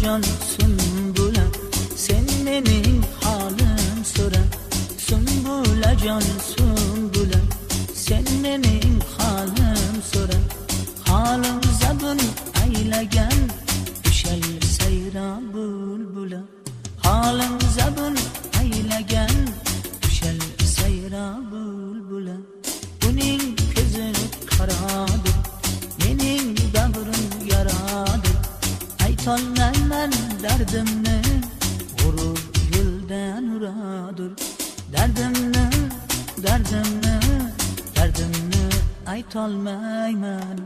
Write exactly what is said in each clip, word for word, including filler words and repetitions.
Sumbulajon sumbula, sen mening holim so'ra. Sumbulajon sumbula, sen mening holim so'ra. Holim zabun aylagan ushal sayra bulbula. Holim zabun aylagan ushal sayra bulbula. Uning ko'zi qoradir, mening bag'rim yaradir. Aytolmayman dardimni, g'urur yo'ldan uradir. Dardimni, dardimni, dardimni aytolmayman.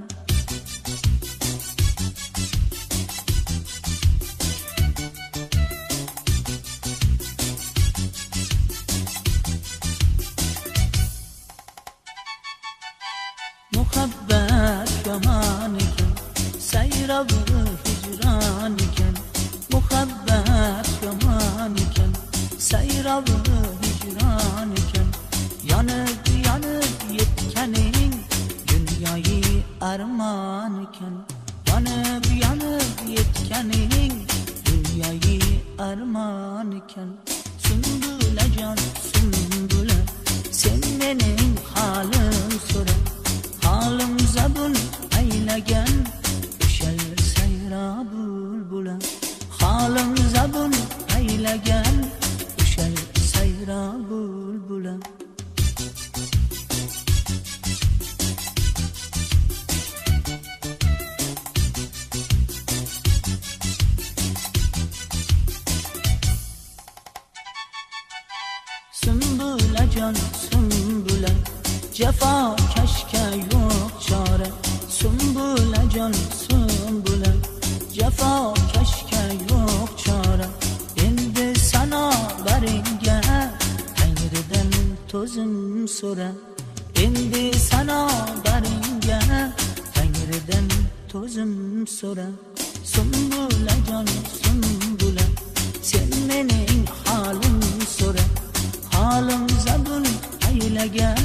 Muhabbat yomon ekan, sayrabi hijron ekan. Muhabbat yomon ekan, sayrabi hijron ekan. Yonib yonib yetganing dunyoyi armon ekan. Yonib yonib yetganing dunyoyi armon ekan. Sumbulajon sumbula, sen mening holim so'ra. Holim zabun aylagan ushal sayra bulbula. Holim zabun aylagan ushal sayra bulbula. Sumbulajon sumbula, jafo kashka yo'q chora. Sumbulajon sumbula, jafo kashka yo'q chora. Endi sano baringga Tangridan to'zim so'ra. Endi sano baringga Tangridan to'zim so'ra. Sumbulajon sumbula, sen mening holim so'ra. Holim zabun aylagan